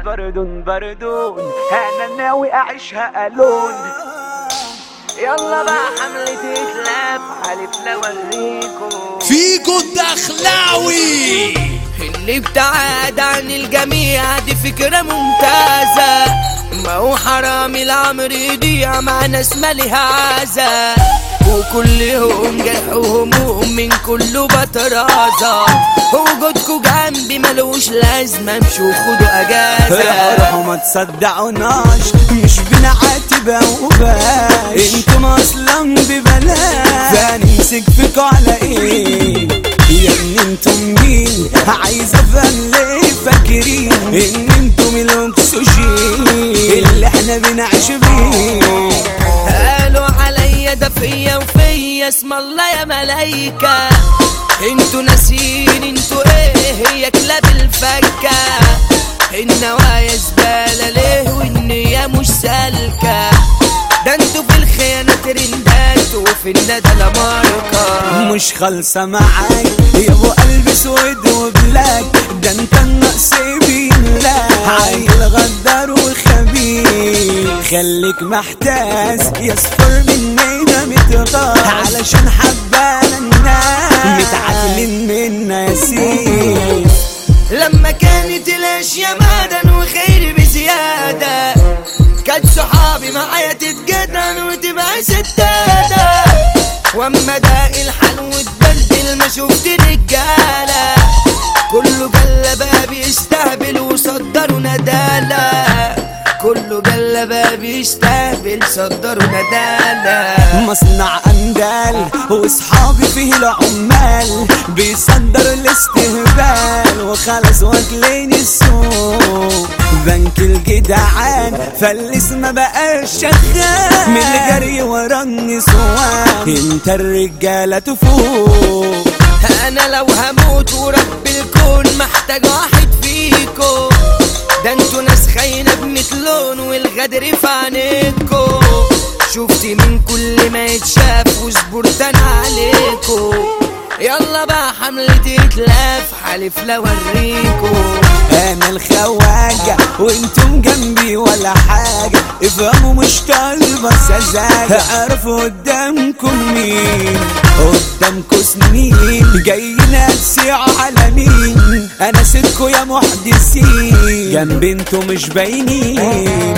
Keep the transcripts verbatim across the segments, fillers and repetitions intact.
بردون بردون انا ناوي اعيشها الون. يلا بقى حملة اتلاف حلف لوريكم فيكو الدخلاوي اللي ابتعد عن الجميع دي فكرة ممتازة. ما هو حرام العمر يضيع مع ناس مالها عزة، وكل يوم جرح وهموم من كله بطرازة. وجودكوا جنبي ملوش لازمة، امشوا خدوا اجازة. روحوا ما تصدعوناش مش بنعاتب وباش، انتم اصلا ببلاش فنمسك فيكوا على ايه يا ابني؟ انتم مين؟ عايز افهم ليه فاكرين ان انتم الاكسجين اللي احنا بنعيش بيه؟ قالوا عليا ده فيا وفيا اسم الله يا ملايكة. انتوا ناسين انتوا ايه؟ هي كلاب الفكة. النوايا زبالة ليه والنية مش سالكة؟ ده انتوا في الخيانة ترندات وفي الندى لماركة. مش خالصة معاك يا ابو قلب سود وبلاك، ده انت النقص بيملاك. عيل غدار وخبيث خليك محتاس يصفر مننا متغاظ علشان حبانا الناس متعادلين من ناسيس. لما كانت الاشياء معدن وخير بزيادة، كانت صحابي معايا تتجدن وتبقى ستادة. واما ده الحال واتبدل ما شفت رجالة، كله جلبها بيستهبل وصدروا ندالة. كله جلبها بيستهبل صدروا ندالة. مصنع اندال واصحابي فيه العمال بيصدر الاستهبال وخلص واكلين السوق. بنك الجدعان فلس ما بقاش شغال من الجري ورا النسوان، انت الرجاله تفوق. انا لو هموت ورب الكون محتاج واحد فيكو، ده انتوا ناس خاينة بمثلون والغدر في عينيكو. شفتي من كل ما يتشاف وصبرت انا عليكو. يلا بقى حملة اتلاف حلف لوريكو. انا الخواجة وانتم جنبي ولا حاجة، افهموا مش طالبة سذاجة. اعرفوا قدامكم مين، قدامكوا سنين جايين تسيعوا على مين. انا سيدكوا يا محدثين جنبي انتوا مش باينين.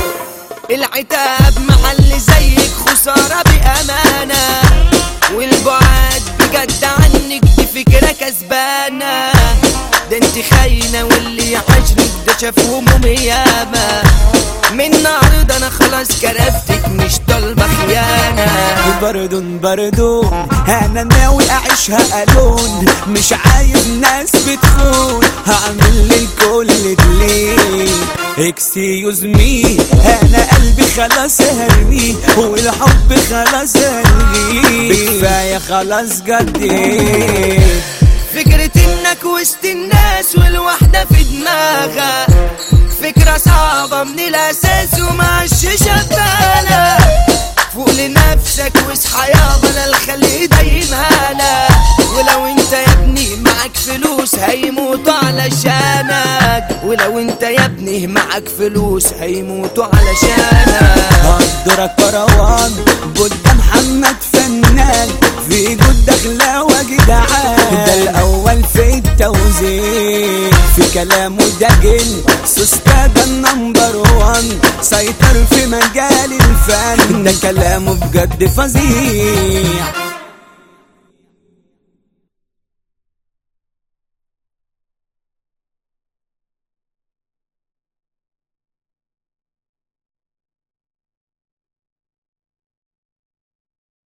العتاب محل زيك خسارة بأمانة، والبعاد بجد عنك دي فكرة كسبانة. ده انت خاينة واللي يعاشرك ده شاف هموم ياما. من النهارده انا خلاص كرفتك مش طالبة خيانة. بردون بردون انا ناوي اعيشها الون، مش عايز ناس بتخون. هعمل للكل دليل اكسيوز مي، انا قلبي خلاص هرميه والحب خلاص هلغيه. كفاية خلاص جدي فكرة انك وسط الناس والوحدة في دماغها، فكرة صعبة من الاساس ومعش شغالة. فوق لنفسك واصحى يابا انا الخلي دايم هانا. ولو انت يا ابني معاك فلوس هيموتوا علشانك، ولو انت يا ابني معاك فلوس هيموتوا علشانك. قدرك كروان بودة محمد فنان في جود دخلاوة جدعان، ده الاول في التوزيع في كلامه ده جن سوسكا ده النمبر وان سيطر في مجال الفن، ده كلامه بجد فظيع.